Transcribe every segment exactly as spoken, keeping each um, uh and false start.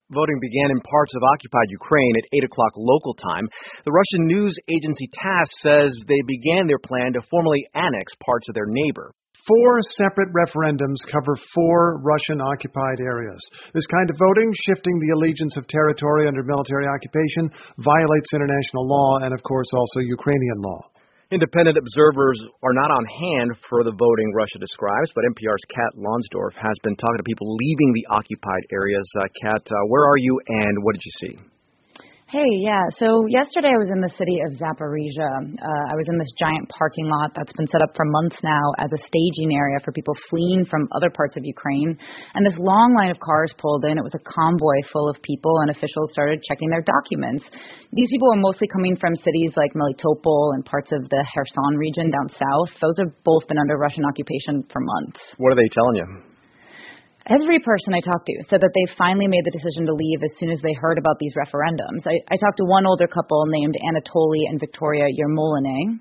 Voting began in parts of occupied Ukraine at eight o'clock local time. The Russian news agency TASS says they began their plan to formally annex parts of their neighbor. Four separate referendums cover four Russian-occupied areas. This kind of voting, shifting the allegiance of territory under military occupation, violates international law and, of course, also Ukrainian law. Independent observers are not on hand for the voting Russia describes, but N P R's Kat Lonsdorf has been talking to people leaving the occupied areas. Uh, Kat, uh, where are you and what did you see? Hey, yeah. So yesterday I was in the city of Zaporizhia. Uh, I was in this giant parking lot that's been set up for months now as a staging area for people fleeing from other parts of Ukraine. And this long line of cars pulled in. It was a convoy full of people, and officials started checking their documents. These people were mostly coming from cities like Melitopol and parts of the Kherson region down south. Those have both been under Russian occupation for months. What are they telling you? Every person I talked to said that they finally made the decision to leave as soon as they heard about these referendums. I, I talked to one older couple named Anatoly and Victoria Yermolina.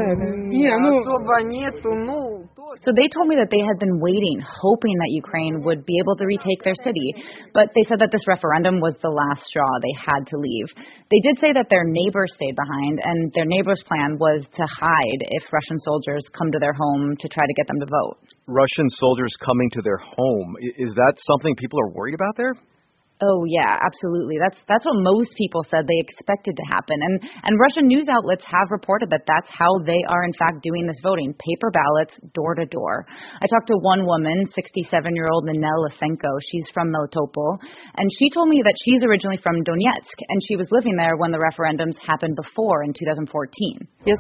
So they told me that they had been waiting, hoping that Ukraine would be able to retake their city. But they said that this referendum was the last straw. They had to leave. They did say that their neighbors stayed behind, and their neighbors' plan was to hide if Russian soldiers come to their home to try to get them to vote. Russian soldiers coming to their home. Is that something people are worried about there? Oh, yeah, absolutely. That's that's what most people said they expected to happen. And and Russian news outlets have reported that that's how they are, in fact, doing this voting, paper ballots, door to door. I talked to one woman, sixty-seven-year-old Ninel Lysenko. She's from Melitopol, and she told me that she's originally from Donetsk, and she was living there when the referendums happened before in two thousand fourteen. She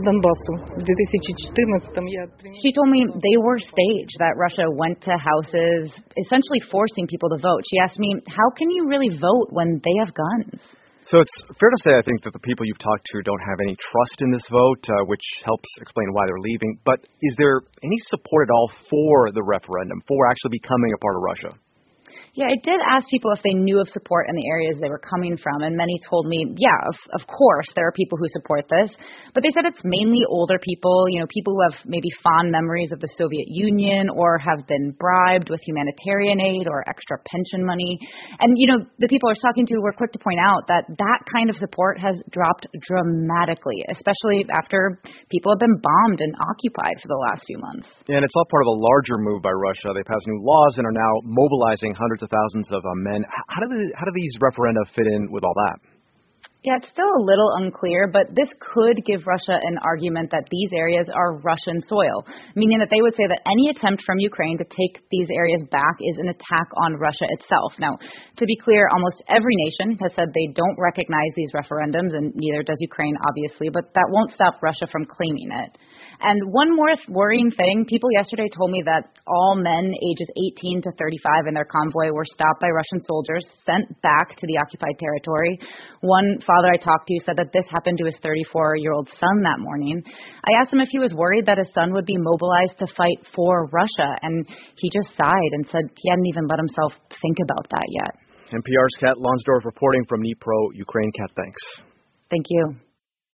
told me they were staged, that Russia went to houses, essentially forcing people to vote. She asked me, how can you really vote when they have guns? So it's fair to say, I think, that the people you've talked to don't have any trust in this vote, uh, which helps explain why they're leaving. But is there any support at all for the referendum, for actually becoming a part of Russia? Yeah, I did ask people if they knew of support in the areas they were coming from, and many told me, yeah, of, of course, there are people who support this. But they said it's mainly older people, you know, people who have maybe fond memories of the Soviet Union or have been bribed with humanitarian aid or extra pension money. And, you know, the people I was talking to were quick to point out that that kind of support has dropped dramatically, especially after people have been bombed and occupied for the last few months. And it's all part of a larger move by Russia. They passed new laws and are now mobilizing hundreds of thousands of uh, men. How do, the, how do these referenda fit in with all that? Yeah, it's still a little unclear, but this could give Russia an argument that these areas are Russian soil, meaning that they would say that any attempt from Ukraine to take these areas back is an attack on Russia itself. Now, to be clear, almost every nation has said they don't recognize these referendums, and neither does Ukraine, obviously, but that won't stop Russia from claiming it. And one more worrying thing, people yesterday told me that all men ages eighteen to thirty-five in their convoy were stopped by Russian soldiers, sent back to the occupied territory. One father I talked to said that this happened to his thirty-four-year-old son that morning. I asked him if he was worried that his son would be mobilized to fight for Russia, and he just sighed and said he hadn't even let himself think about that yet. N P R's Kat Lonsdorf reporting from Dnipro, Ukraine. Kat, thanks. Thank you.